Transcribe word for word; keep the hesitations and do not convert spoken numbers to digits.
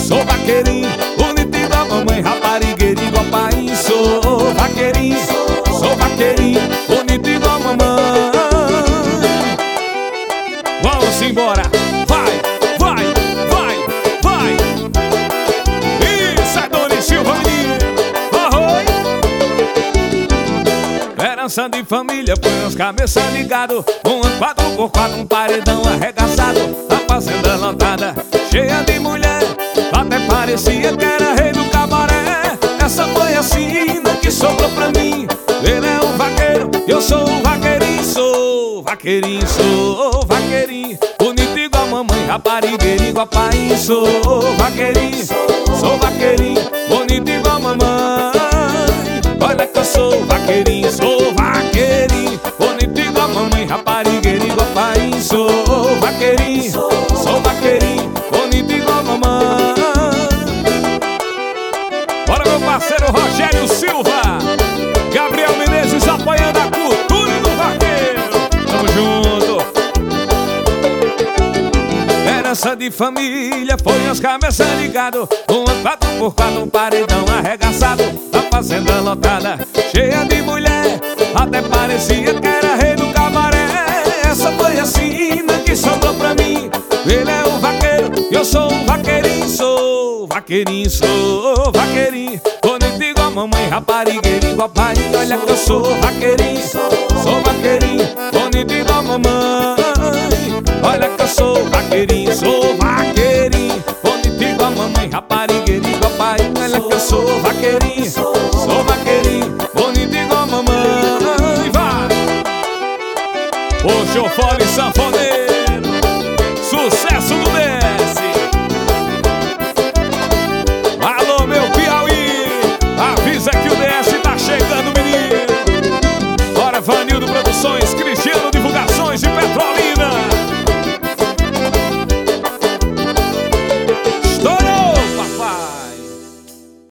Sou vaqueirinho, bonito igual a mamãe, raparigueiro igual pai. Sou vaqueirinho, sou vaqueirinho, bonito igual a mamãe. Vamos embora, vai, vai, vai, vai. Isso é Dona Silva, menino. Oi. Herança de família, põe os cabeça ligado. Um quatro por quatro, um paredão arregaçado. A fazenda lotada, cheia de mulher. Até parecia que era rei do cabaré. Essa foi a sina que sobrou pra mim. Ele é o vaqueiro, eu sou o vaqueirinho. Sou vaqueirinho, sou vaqueirinho, bonito igual a mamãe, raparigueiro igual pai. Sou vaqueirinho, sou vaqueirinho, bonito igual a mamãe. Olha que eu sou vaqueirinho, sou vaqueirinho, bonito igual a mamãe, raparigueiro igual pai. Sou vaqueirinho, sou vaqueirinho, bonito igual a mamãe. Bora, meu parceiro Rogério Silva, Gabriel Menezes apoiando a cultura do vaqueiro. Tamo junto. Herança de família, foi as cabeças ligado. Um quatro por quatro, um paredão arregaçado. A fazenda lotada, cheia de mulher. Até parecia que era rei do cabaré. Essa foi a sina que sobrou pra mim. Ele é o vaqueiro, eu sou o vaqueirinho. Sou vaqueirinho, sou vaqueirinho, bonito igual a mamãe, raparigueiro igual pai. Olha que eu sou vaqueirinho, sou vaqueirinho, bonito igual a mamãe. Olha que eu sou vaqueirinho, sou vaqueirinho, bonito igual a mamãe, raparigueiro igual pai. Olha que eu sou vaqueirinho, sou vaqueirinho, bonito igual a mamãe. Vai! Puxa o fole sanfoneiro, sucesso do dedo.